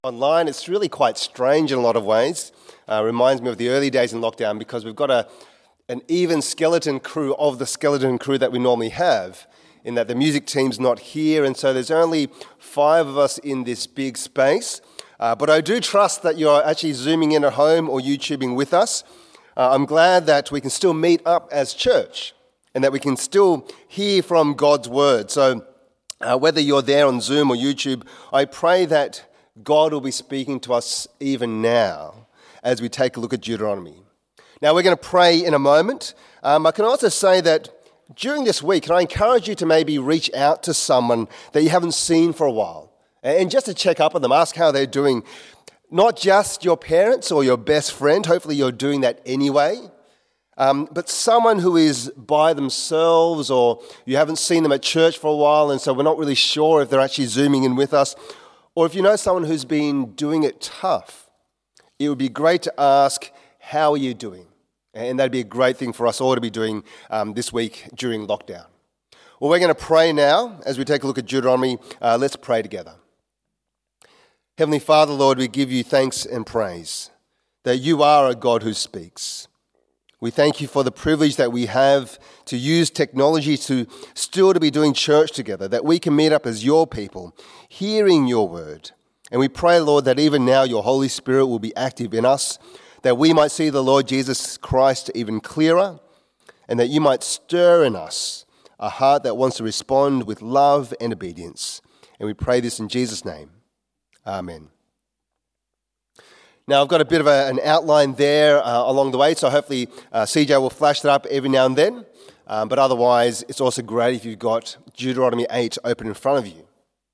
Online, it's really quite strange in a lot of ways. Reminds me of the early days in lockdown because we've got an even skeleton crew of the skeleton crew that we normally have, in that the music team's not here, and so there's only 5 of us in this big space. But I do trust that you're actually Zooming in at home or YouTubing with us. I'm glad that we can still meet up as church and that we can still hear from God's word. So whether you're there on Zoom or YouTube, I pray that God will be speaking to us even now as we take a look at Deuteronomy. Now, we're going to pray in a moment. I can also say that during this week, can I encourage you to maybe reach out to someone that you haven't seen for a while and just to check up on them, ask how they're doing. Not just your parents or your best friend, hopefully you're doing that anyway, but someone who is by themselves or you haven't seen them at church for a while and so we're not really sure if they're actually Zooming in with us. Or if you know someone who's been doing it tough, it would be great to ask, how are you doing? And that'd be a great thing for us all to be doing this week during lockdown. Well, we're going to pray now as we take a look at Deuteronomy. Let's pray together. Heavenly Father, Lord, we give you thanks and praise that you are a God who speaks. We thank you for the privilege that we have to use technology to still to be doing church together, that we can meet up as your people, hearing your word. And we pray, Lord, that even now your Holy Spirit will be active in us, that we might see the Lord Jesus Christ even clearer, and that you might stir in us a heart that wants to respond with love and obedience. And we pray this in Jesus' name. Amen. Now, I've got a bit of an outline there along the way, so hopefully CJ will flash that up every now and then. But otherwise, it's also great if you've got Deuteronomy 8 open in front of you.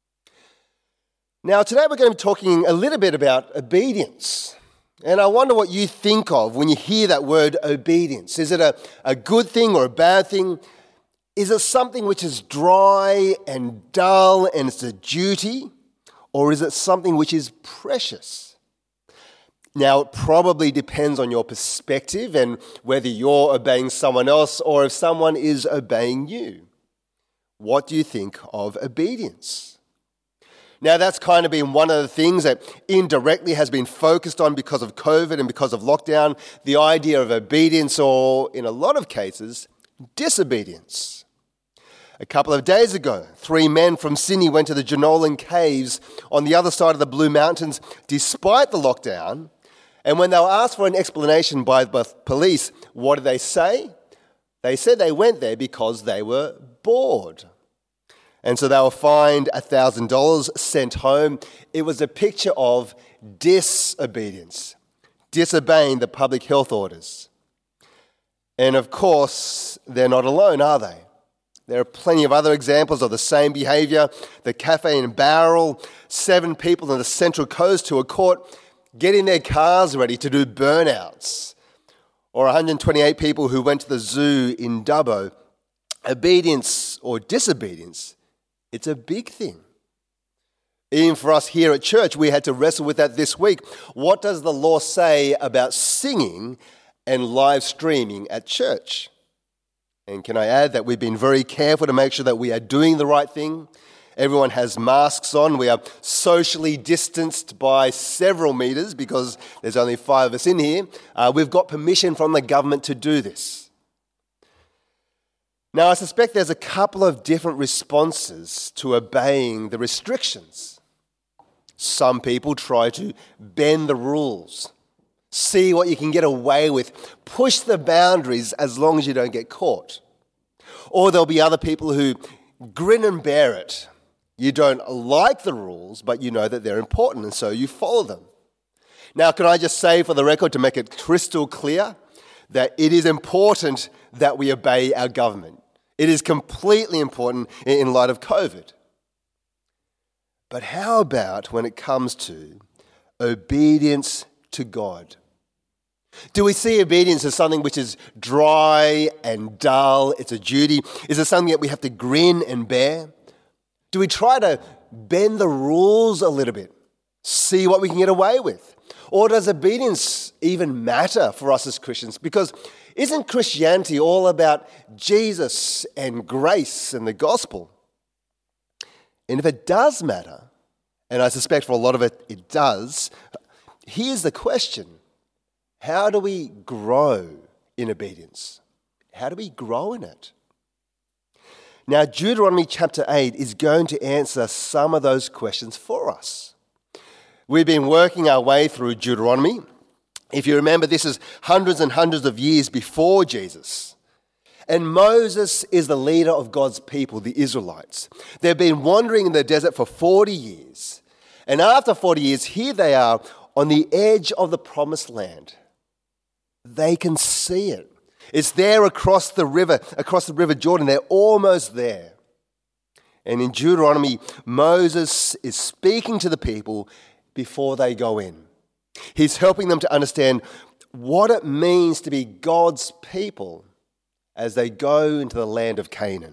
Now, today we're going to be talking a little bit about obedience. And I wonder what you think of when you hear that word obedience. Is it a good thing or a bad thing? Is it something which is dry and dull and it's a duty? Or is it something which is precious? Now, it probably depends on your perspective and whether you're obeying someone else or if someone is obeying you. What do you think of obedience? Now, that's kind of been one of the things that indirectly has been focused on because of COVID and because of lockdown, the idea of obedience or, in a lot of cases, disobedience. A couple of days ago, 3 men from Sydney went to the Jenolan Caves on the other side of the Blue Mountains despite the lockdown. And when they were asked for an explanation by the police, what did they say? They said they went there because they were bored. And so they were fined $1,000, sent home. It was a picture of disobedience, disobeying the public health orders. And of course, they're not alone, are they? There are plenty of other examples of the same behaviour. The Cafe and Barrel, 7 people on the Central Coast who were caught getting their cars ready to do burnouts, or 128 people who went to the zoo in Dubbo. Obedience or disobedience, it's a big thing. Even for us here at church, we had to wrestle with that this week. What does the law say about singing and live streaming at church? And can I add that we've been very careful to make sure that we are doing the right thing. Everyone has masks on. We are socially distanced by several meters because there's only 5 of us in here. We've got permission from the government to do this. Now, I suspect there's a couple of different responses to obeying the restrictions. Some people try to bend the rules, see what you can get away with, push the boundaries as long as you don't get caught. Or there'll be other people who grin and bear it. You don't like the rules, but you know that they're important, and so you follow them. Now, can I just say for the record, to make it crystal clear, that it is important that we obey our government. It is completely important in light of COVID. But how about when it comes to obedience to God? Do we see obedience as something which is dry and dull? It's a duty. Is it something that we have to grin and bear? Do we try to bend the rules a little bit, see what we can get away with? Or does obedience even matter for us as Christians? Because isn't Christianity all about Jesus and grace and the gospel? And if it does matter, and I suspect for a lot of it, it does. Here's the question. How do we grow in obedience? How do we grow in it? Now, Deuteronomy chapter 8 is going to answer some of those questions for us. We've been working our way through Deuteronomy. If you remember, this is hundreds and hundreds of years before Jesus. And Moses is the leader of God's people, the Israelites. They've been wandering in the desert for 40 years. And after 40 years, here they are on the edge of the promised land. They can see it. It's there across the river Jordan. They're almost there. And in Deuteronomy, Moses is speaking to the people before they go in. He's helping them to understand what it means to be God's people as they go into the land of Canaan.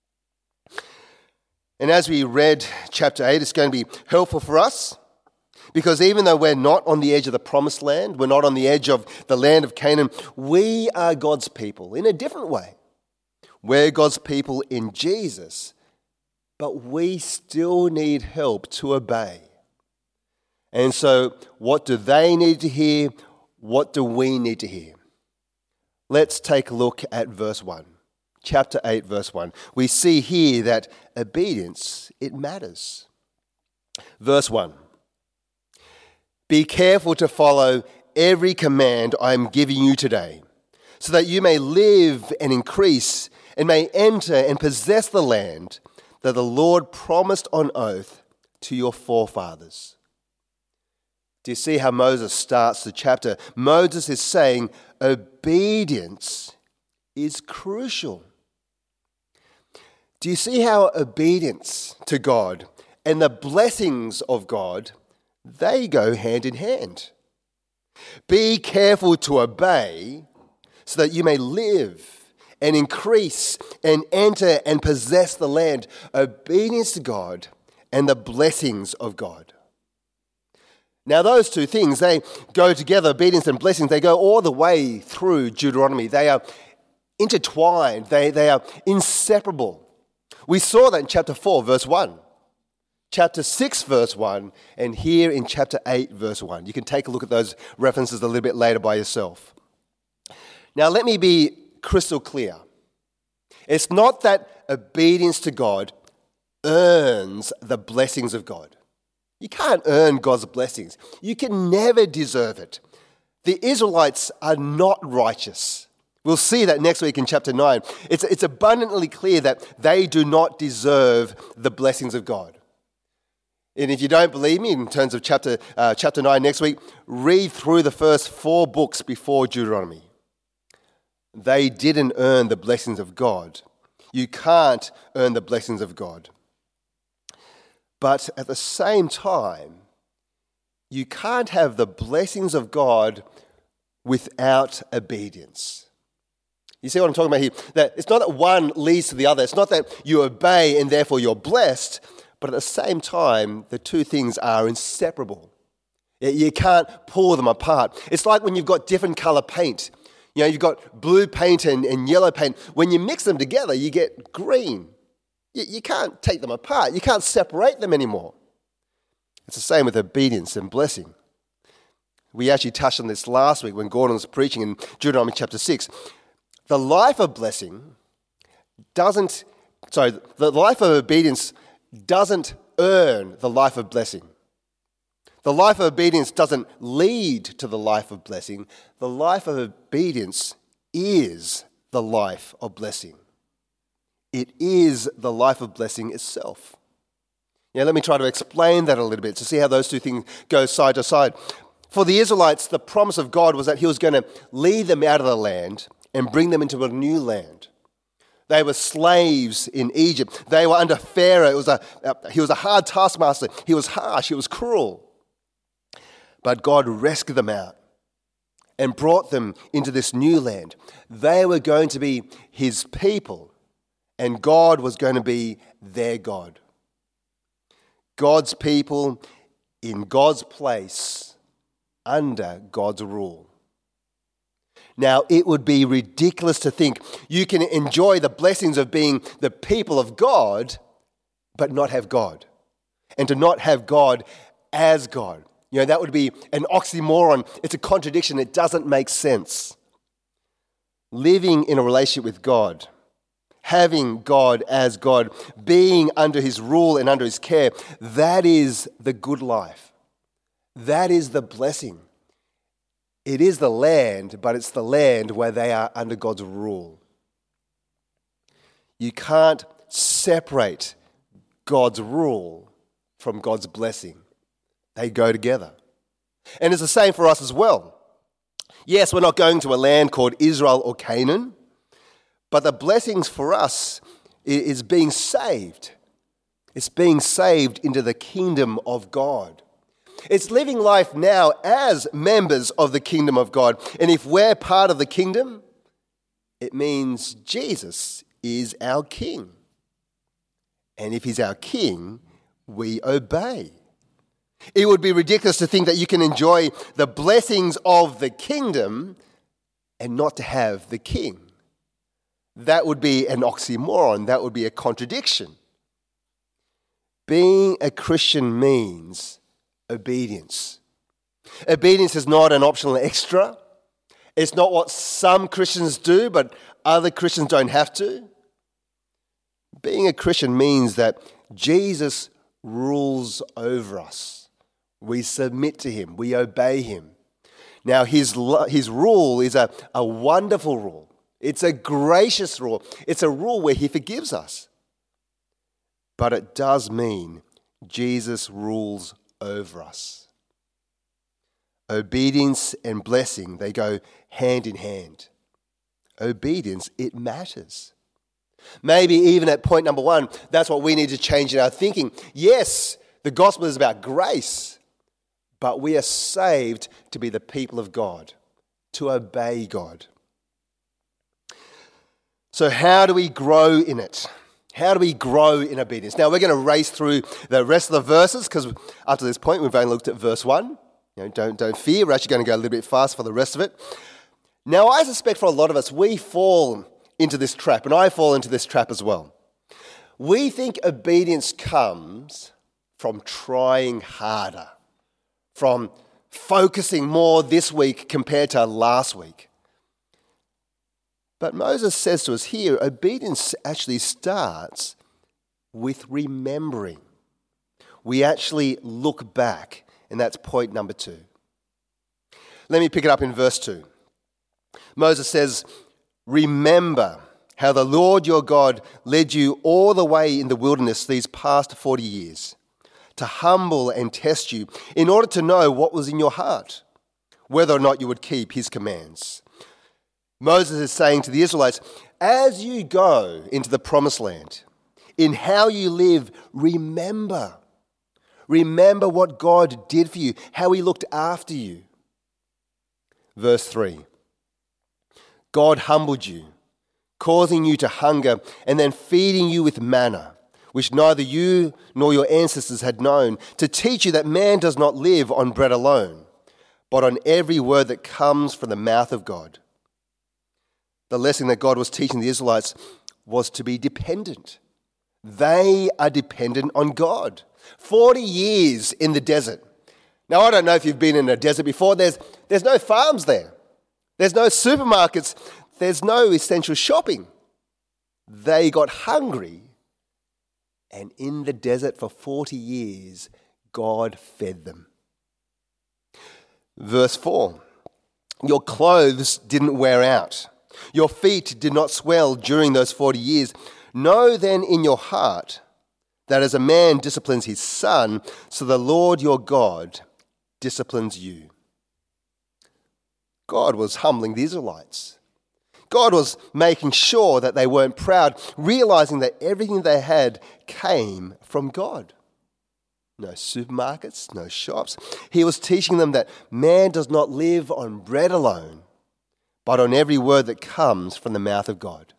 And as we read chapter 8, it's going to be helpful for us because even though we're not on the edge of the promised land, we're not on the edge of the land of Canaan, we are God's people in a different way. We're God's people in Jesus, but we still need help to obey. And so what do they need to hear? What do we need to hear? Let's take a look at verse 1. Chapter 8, verse 1. We see here that obedience, it matters. Verse 1. Be careful to follow every command I am giving you today, so that you may live and increase and may enter and possess the land that the Lord promised on oath to your forefathers. Do you see how Moses starts the chapter? Moses is saying obedience is crucial. Do you see how obedience to God and the blessings of God, they go hand in hand? Be careful to obey so that you may live and increase and enter and possess the land. Obedience to God and the blessings of God. Now, those two things, they go together, obedience and blessings, they go all the way through Deuteronomy. They are intertwined. They are inseparable. We saw that in chapter 4, verse 1, chapter 6, verse 1, and here in chapter 8, verse 1. You can take a look at those references a little bit later by yourself. Now, let me be crystal clear. It's not that obedience to God earns the blessings of God. You can't earn God's blessings. You can never deserve it. The Israelites are not righteous. We'll see that next week in chapter 9. It's abundantly clear that they do not deserve the blessings of God. And if you don't believe me in terms of chapter 9 next week, read through the first 4 books before Deuteronomy. They didn't earn the blessings of God. You can't earn the blessings of God. But at the same time, you can't have the blessings of God without obedience. You see what I'm talking about here? That it's not that one leads to the other. It's not that you obey and therefore you're blessed, but at the same time, the two things are inseparable. You can't pull them apart. It's like when you've got different color paint. You know, you've got blue paint and yellow paint. When you mix them together, you get green. You can't take them apart. You can't separate them anymore. It's the same with obedience and blessing. We actually touched on this last week when Gordon was preaching in Deuteronomy chapter 6. The life of obedience doesn't earn the life of blessing. The life of obedience doesn't lead to the life of blessing. The life of obedience is the life of blessing. It is the life of blessing itself. Now, let me try to explain that a little bit to see how those two things go side to side. For the Israelites, the promise of God was that he was going to lead them out of the land and bring them into a new land. They were slaves in Egypt. They were under Pharaoh. He was a hard taskmaster. He was harsh. He was cruel. But God rescued them out and brought them into this new land. They were going to be his people, and God was going to be their God. God's people in God's place under God's rule. Now, it would be ridiculous to think you can enjoy the blessings of being the people of God, but not have God. and to not have God as God. That would be an oxymoron. It's a contradiction. It doesn't make sense. Living in a relationship with God, having God as God, being under his rule and under his care, that is the good life. That is the blessing. It is the land, but it's the land where they are under God's rule. You can't separate God's rule from God's blessing. They go together. And it's the same for us as well. Yes, we're not going to a land called Israel or Canaan, but the blessings for us is being saved. It's being saved into the kingdom of God. It's living life now as members of the kingdom of God. And if we're part of the kingdom, it means Jesus is our king. And if he's our king, we obey. It would be ridiculous to think that you can enjoy the blessings of the kingdom and not to have the king. That would be an oxymoron. That would be a contradiction. Being a Christian means obedience. Obedience is not an optional extra. It's not what some Christians do, but other Christians don't have to. Being a Christian means that Jesus rules over us. We submit to him. We obey him. Now, his rule is a wonderful rule. It's a gracious rule. It's a rule where he forgives us. But it does mean Jesus rules over us. Obedience and blessing, they go hand in hand. Obedience, it matters. Maybe even at point number 1, that's what we need to change in our thinking. Yes, the gospel is about grace, but we are saved to be the people of God, to obey God. So how do we grow in it? How do we grow in obedience? Now, we're going to race through the rest of the verses because up to this point, we've only looked at verse 1. Don't fear. We're actually going to go a little bit fast for the rest of it. Now, I suspect for a lot of us, we fall into this trap, and I fall into this trap as well. We think obedience comes from trying harder, from focusing more this week compared to last week. But Moses says to us here, obedience actually starts with remembering. We actually look back, and that's point number 2. Let me pick it up in verse 2. Moses says, remember how the Lord your God led you all the way in the wilderness these past 40 years to humble and test you in order to know what was in your heart, whether or not you would keep his commands. Moses is saying to the Israelites, as you go into the promised land, in how you live, remember. Remember what God did for you, how he looked after you. Verse 3. God humbled you, causing you to hunger and then feeding you with manna, which neither you nor your ancestors had known, to teach you that man does not live on bread alone, but on every word that comes from the mouth of God. The lesson that God was teaching the Israelites was to be dependent. They are dependent on God. 40 years in the desert. Now, I don't know if you've been in a desert before. There's no farms there. There's no supermarkets. There's no essential shopping. They got hungry, and in the desert for 40 years, God fed them. Verse 4, your clothes didn't wear out. Your feet did not swell during those 40 years. Know then in your heart that as a man disciplines his son, so the Lord your God disciplines you. God was humbling the Israelites. God was making sure that they weren't proud, realizing that everything they had came from God. No supermarkets, no shops. He was teaching them that man does not live on bread alone, but on every word that comes from the mouth of God.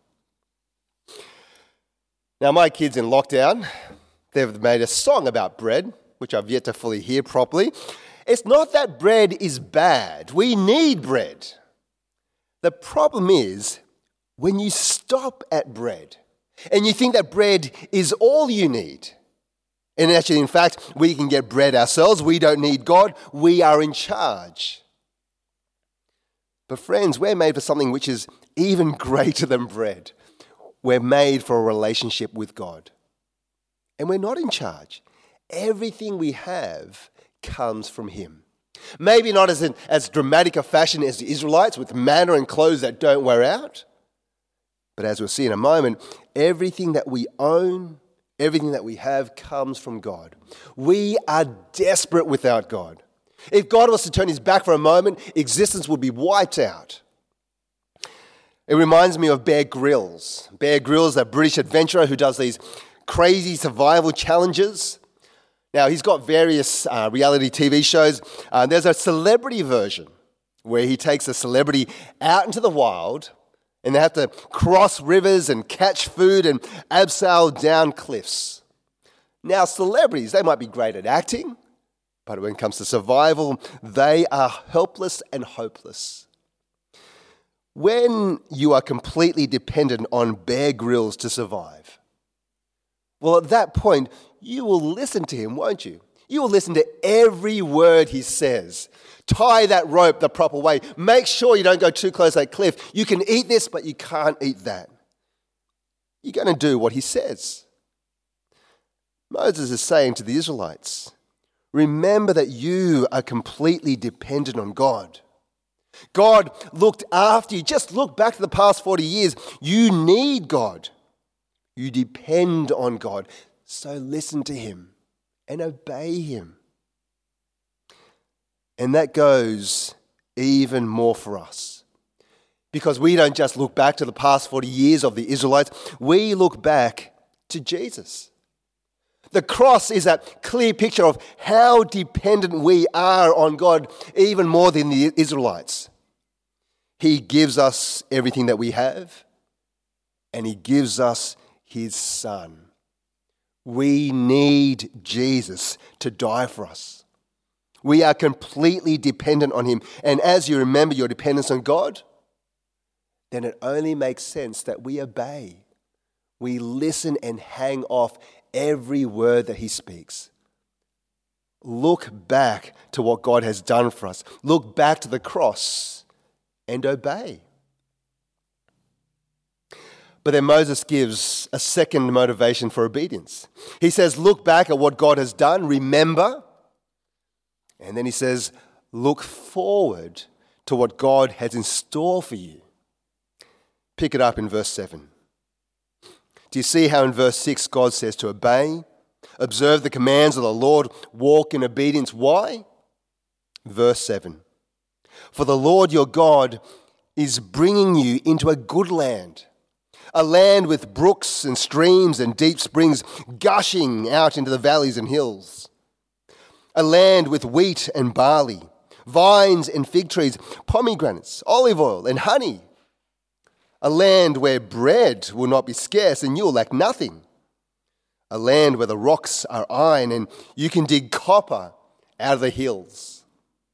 Now, my kids in lockdown, they've made a song about bread, which I've yet to fully hear properly. It's not that bread is bad. We need bread. The problem is when you stop at bread and you think that bread is all you need, And actually, in fact, we can get bread ourselves. We don't need God. We are in charge. But friends, we're made for something which is even greater than bread. We're made for a relationship with God. And we're not in charge. Everything we have comes from Him. Maybe not as dramatic a fashion as the Israelites with manna and clothes that don't wear out. But as we'll see in a moment, everything that we own, everything that we have comes from God. We are desperate without God. If God was to turn His back for a moment, existence would be wiped out. It reminds me of Bear Grylls. Bear Grylls, a British adventurer who does these crazy survival challenges. Now, he's got various reality TV shows. There's a celebrity version where he takes a celebrity out into the wild and they have to cross rivers and catch food and abseil down cliffs. Now, celebrities, they might be great at acting, but when it comes to survival, they are helpless and hopeless. When you are completely dependent on Bear Grylls to survive, well, at that point, you will listen to him, won't you? You will listen to every word he says. Tie that rope the proper way. Make sure you don't go too close to that cliff. You can eat this, but you can't eat that. You're going to do what he says. Moses is saying to the Israelites, remember that you are completely dependent on God. God looked after you. Just look back to the past 40 years. You need God. You depend on God. So listen to Him and obey Him. And that goes even more for us. Because we don't just look back to the past 40 years of the Israelites. We look back to Jesus. The cross is a clear picture of how dependent we are on God, even more than the Israelites. He gives us everything that we have, and He gives us His Son. We need Jesus to die for us. We are completely dependent on Him. And as you remember your dependence on God, then it only makes sense that we obey. We listen and hang off every word that He speaks. Look back to what God has done for us. Look back to the cross and obey. But then Moses gives a second motivation for obedience. He says, look back at what God has done, remember. And then he says, look forward to what God has in store for you. Pick it up in verse 7. Do you see how in verse 6 God says to obey, observe the commands of the Lord, walk in obedience? Why? Verse 7. For the Lord your God is bringing you into a good land, a land with brooks and streams and deep springs gushing out into the valleys and hills, a land with wheat and barley, vines and fig trees, pomegranates, olive oil and honey, a land where bread will not be scarce and you'll lack nothing, a land where the rocks are iron and you can dig copper out of the hills.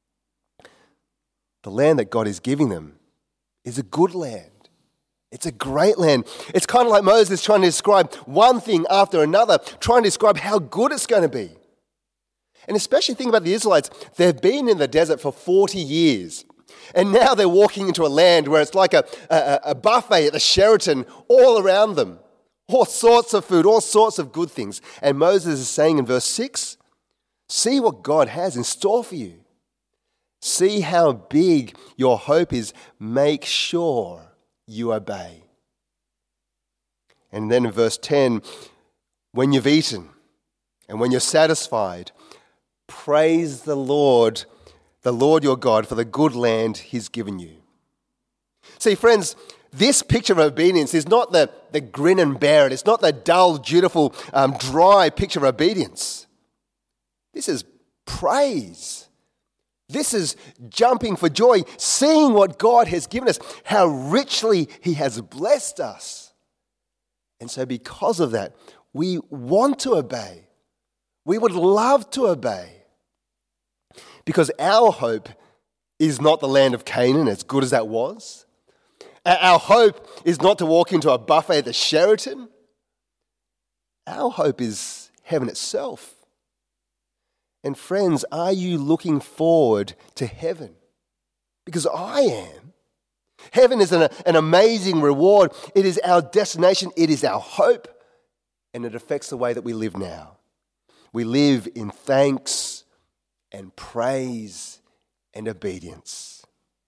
The land that God is giving them is a good land. It's a great land. It's kind of like Moses trying to describe one thing after another, trying to describe how good it's going to be. And especially think about the Israelites. They've been in the desert for 40 years. And now they're walking into a land where it's like a buffet at the Sheraton all around them. All sorts of food, all sorts of good things. And Moses is saying in verse 6, see what God has in store for you. See how big your hope is. Make sure you obey. And then in verse 10, when you've eaten and when you're satisfied, praise the Lord your God, for the good land He's given you. See, friends, this picture of obedience is not the grin and bear it. It's not the dull, dutiful, dry picture of obedience. This is praise. This is jumping for joy, seeing what God has given us, how richly He has blessed us. And so because of that, we want to obey. We would love to obey. Because our hope is not the land of Canaan, as good as that was. Our hope is not to walk into a buffet at the Sheraton. Our hope is heaven itself. And friends, are you looking forward to heaven? Because I am. Heaven is an amazing reward. It is our destination. It is our hope. And it affects the way that we live now. We live in thanks and praise and obedience.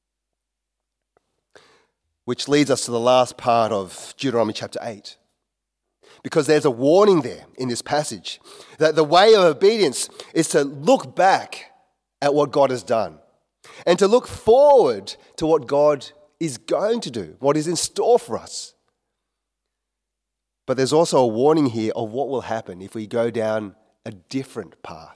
Which leads us to the last part of Deuteronomy chapter 8. Because there's a warning there in this passage that the way of obedience is to look back at what God has done and to look forward to what God is going to do, what is in store for us. But there's also a warning here of what will happen if we go down a different path.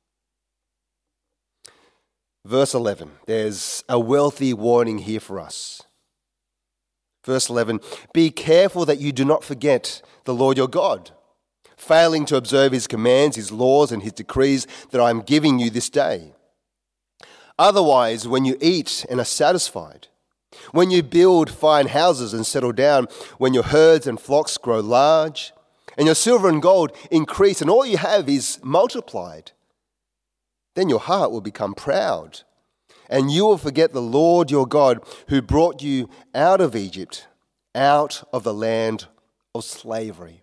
Verse 11, there's a wealthy warning here for us. Verse 11, be careful that you do not forget the Lord your God, failing to observe his commands, his laws, and his decrees that I am giving you this day. Otherwise, when you eat and are satisfied, when you build fine houses and settle down, when your herds and flocks grow large, and your silver and gold increase, and all you have is multiplied, then your heart will become proud, and you will forget the Lord your God who brought you out of Egypt, out of the land of slavery.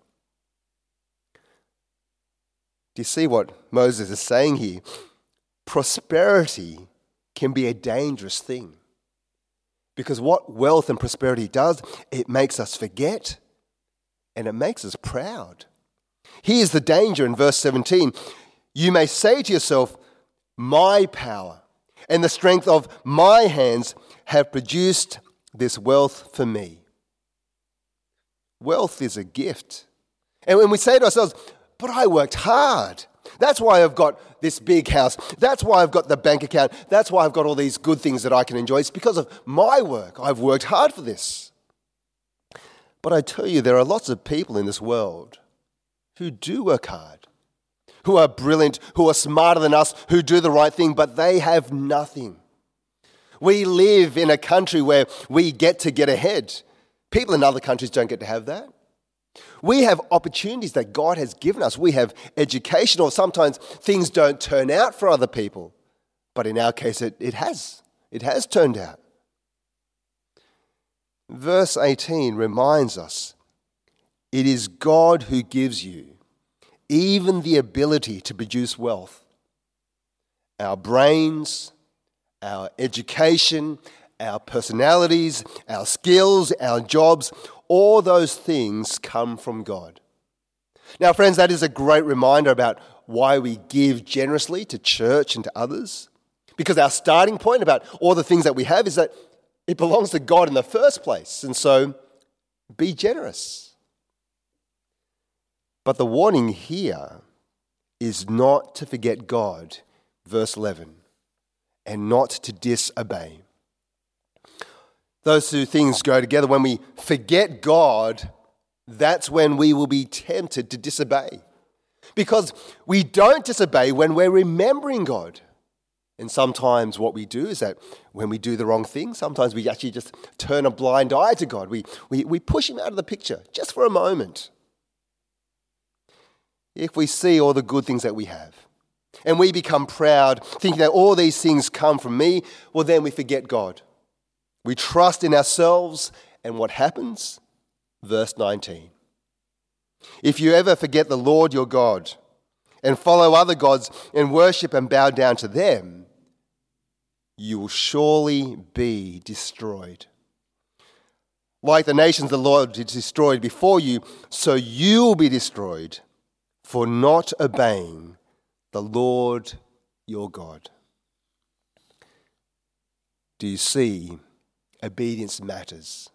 Do you see what Moses is saying here? Prosperity can be a dangerous thing. Because what wealth and prosperity does, it makes us forget and it makes us proud. Here's the danger in verse 17. You may say to yourself, my power and the strength of my hands have produced this wealth for me. Wealth is a gift. And when we say to ourselves, but I worked hard. That's why I've got this big house. That's why I've got the bank account. That's why I've got all these good things that I can enjoy. It's because of my work. I've worked hard for this. But I tell you, there are lots of people in this world who do work hard, who are brilliant, who are smarter than us, who do the right thing, but they have nothing. We live in a country where we get to get ahead. People in other countries don't get to have that. We have opportunities that God has given us. We have education, or sometimes things don't turn out for other people. But in our case, it has. It has turned out. Verse 18 reminds us, it is God who gives you even the ability to produce wealth. Our brains, our education, our personalities, our skills, our jobs, all those things come from God. Now, friends, that is a great reminder about why we give generously to church and to others. Because our starting point about all the things that we have is that it belongs to God in the first place. And so, be generous. But the warning here is not to forget God, verse 11, and not to disobey. Those two things go together. When we forget God, that's when we will be tempted to disobey. Because we don't disobey when we're remembering God. And sometimes what we do is that when we do the wrong thing, sometimes we actually just turn a blind eye to God. We push him out of the picture just for a moment. If we see all the good things that we have and we become proud, thinking that all these things come from me, well, then we forget God. We trust in ourselves, and what happens? Verse 19. If you ever forget the Lord your God and follow other gods and worship and bow down to them, you will surely be destroyed. Like the nations the Lord destroyed before you, so you will be destroyed for not obeying the Lord your God. Do you see? Obedience matters.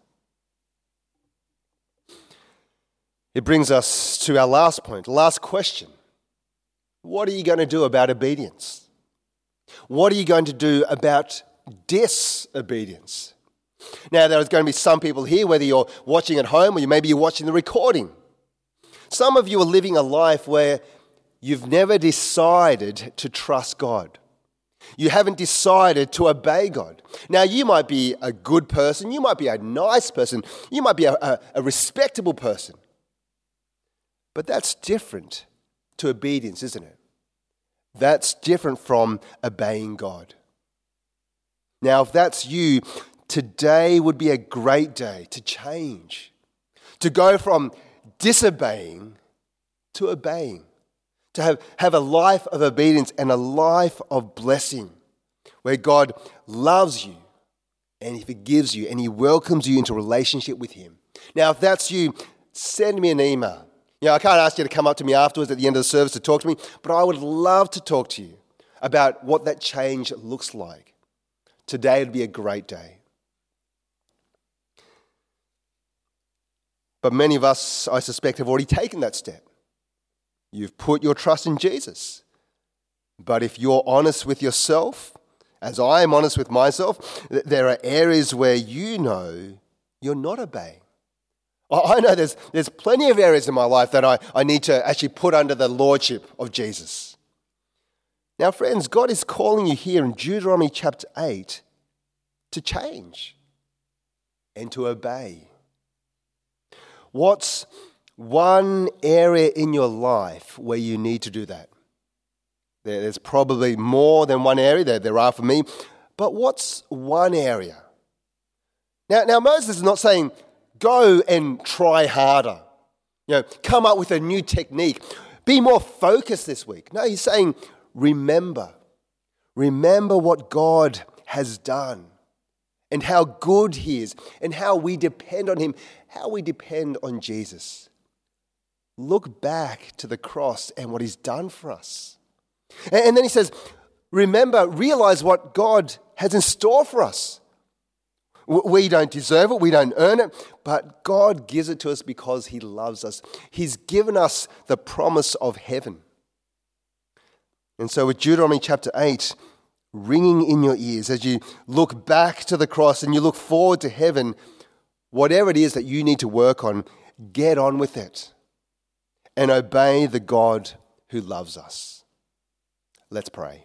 It brings us to our last point, last question. What are you going to do about obedience? What are you going to do about disobedience? Now, there's going to be some people here, whether you're watching at home or maybe you're watching the recording. Some of you are living a life where you've never decided to trust God. You haven't decided to obey God. Now, you might be a good person. You might be a nice person. You might be a respectable person. But that's different to obedience, isn't it? That's different from obeying God. Now, if that's you, today would be a great day to change, to go from disobeying to obeying, to have a life of obedience and a life of blessing where God loves you and He forgives you and He welcomes you into relationship with Him. Now, if that's you, send me an email. I can't ask you to come up to me afterwards at the end of the service to talk to me, but I would love to talk to you about what that change looks like. Today would be a great day. But many of us, I suspect, have already taken that step. You've put your trust in Jesus. But if you're honest with yourself, as I am honest with myself, there are areas where you know you're not obeying. I know there's plenty of areas in my life that I need to actually put under the lordship of Jesus. Now, friends, God is calling you here in Deuteronomy chapter 8 to change and to obey. What's one area in your life where you need to do that? There's probably more than one area, there are for me, but what's one area? Now Moses is not saying, go and try harder. Come up with a new technique. Be more focused this week. No, he's saying, remember. Remember what God has done and how good He is and how we depend on Him, how we depend on Jesus. Look back to the cross and what He's done for us. And then he says, remember, realize what God has in store for us. We don't deserve it, we don't earn it, but God gives it to us because He loves us. He's given us the promise of heaven. And so with Deuteronomy chapter 8 ringing in your ears as you look back to the cross and you look forward to heaven, whatever it is that you need to work on, get on with it and obey the God who loves us. Let's pray.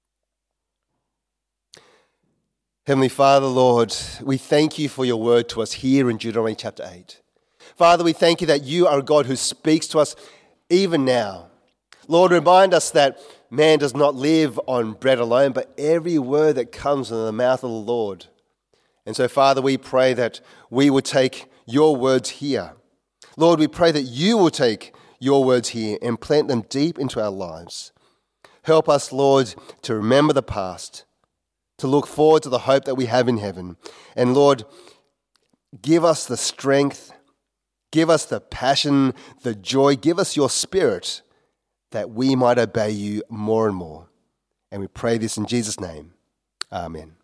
Heavenly Father, Lord, we thank You for Your word to us here in Deuteronomy chapter 8. Father, we thank You that You are a God who speaks to us even now. Lord, remind us that man does not live on bread alone, but every word that comes from the mouth of the Lord. And so, Father, we pray that we will take Your words here. Lord, we pray that You will take Your words here and plant them deep into our lives. Help us, Lord, to remember the past, to look forward to the hope that we have in heaven. And Lord, give us the strength, give us the passion, the joy, give us Your Spirit that we might obey You more and more. And we pray this in Jesus' name. Amen.